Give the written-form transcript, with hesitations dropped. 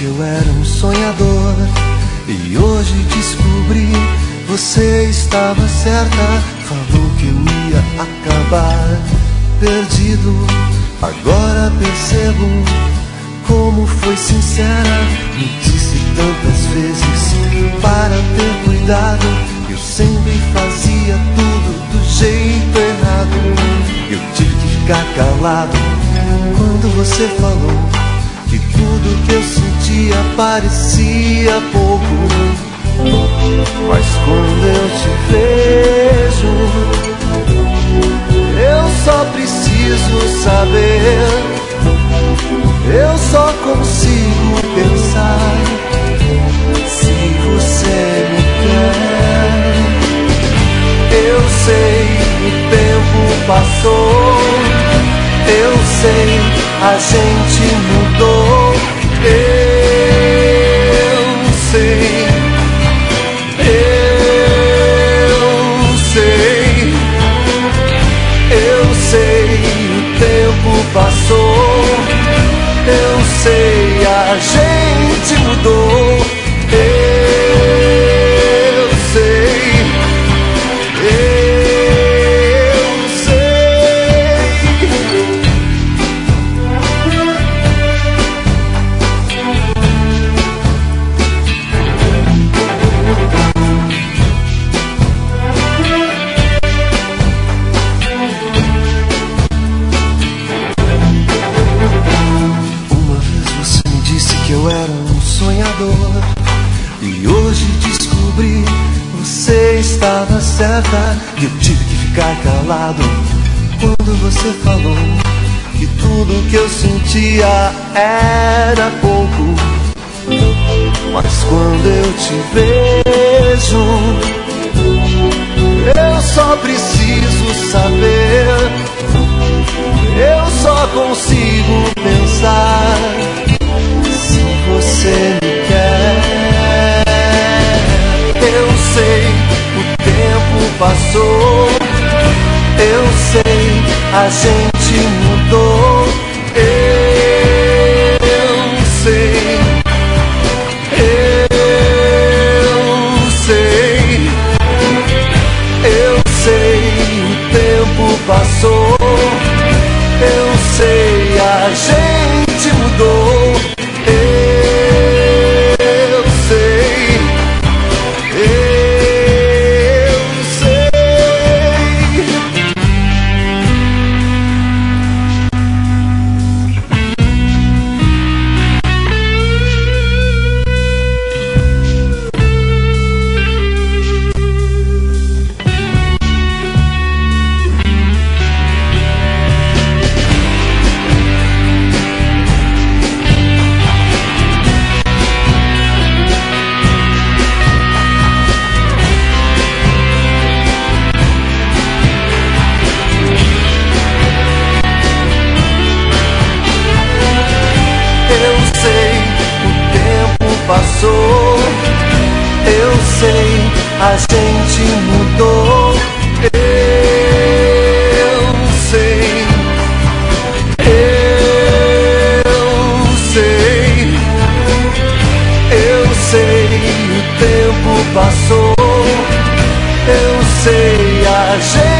que eu era um sonhador, e hoje descobri, você estava certa. Falou que eu ia acabar perdido. Agora percebo como foi sincera. Me disse tantas vezes para ter cuidado. Eu sempre fazia tudo do jeito errado. Eu tive que ficar calado quando você falou que tudo que eu sentia parecia pouco. Mas quando eu te vejo, eu só preciso saber, eu só consigo pensar se você me quer. Eu sei, o tempo passou, eu sei, a gente mudou. Eu sei, o tempo passou, eu sei, a gente mudou. Eu sei, eu sei. Eu era um sonhador, e hoje descobri, você estava certa. E eu tive que ficar calado quando você falou que tudo que eu sentia era pouco. Mas quando eu te vejo, eu só preciso saber, eu só consigo pensar se você me quer. Eu sei, o tempo passou, eu sei, a gente mudou. Eu sei, o tempo passou, eu sei, a gente mudou. Passou, eu sei, a gente mudou. Eu sei, o tempo passou, eu sei, a gente